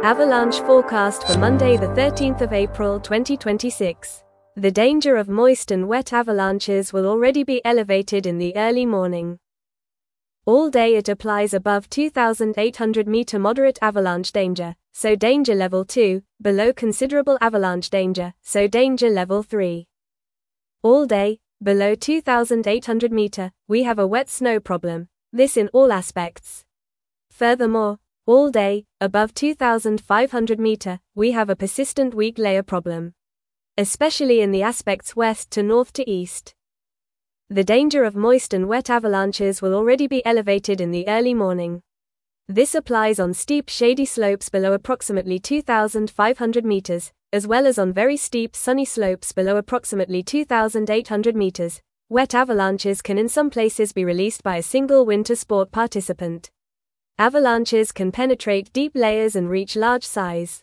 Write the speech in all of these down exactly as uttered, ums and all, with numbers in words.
Avalanche forecast for Monday the thirteenth of April twenty twenty-six. The danger of moist and wet avalanches will already be elevated in the early morning. All day it applies above two thousand eight hundred meter moderate avalanche danger, so danger level two, below considerable avalanche danger, so danger level three. All day, below two thousand eight hundred meter, we have a wet snow problem, this in all aspects. Furthermore, all day, above two thousand five hundred meter, we have a persistent weak layer problem, especially in the aspects west to north to east. The danger of moist and wet avalanches will already be elevated in the early morning. This applies on steep shady slopes below approximately two thousand five hundred meters, as well as on very steep sunny slopes below approximately two thousand eight hundred meters. Wet avalanches can in some places be released by a single winter sport participant. Avalanches can penetrate deep layers and reach large size.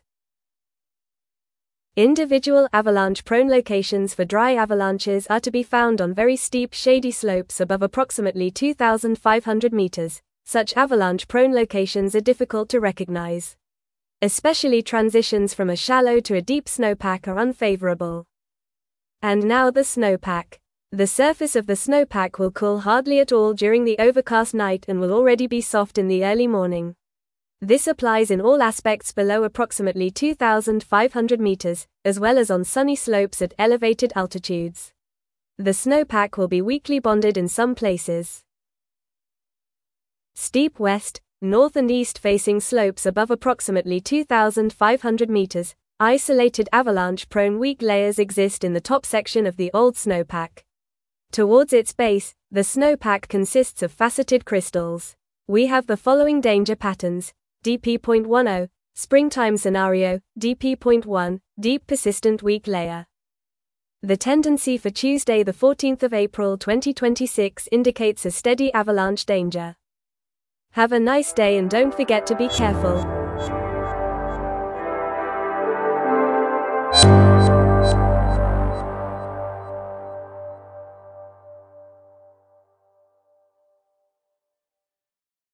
Individual avalanche-prone locations for dry avalanches are to be found on very steep shady slopes above approximately two thousand five hundred meters. Such avalanche-prone locations are difficult to recognize. Especially transitions from a shallow to a deep snowpack are unfavorable. And now the snowpack. The surface of the snowpack will cool hardly at all during the overcast night and will already be soft in the early morning. This applies in all aspects below approximately two thousand five hundred meters, as well as on sunny slopes at elevated altitudes. The snowpack will be weakly bonded in some places. Steep west, north and east facing slopes above approximately two thousand five hundred meters, isolated avalanche-prone weak layers exist in the top section of the old snowpack. Towards its base, the snowpack consists of faceted crystals. We have the following danger patterns: D P zero point ten, springtime scenario, D P zero point one, deep persistent weak layer. The tendency for Tuesday the fourteenth of April twenty twenty-six indicates a steady avalanche danger. Have a nice day and don't forget to be careful.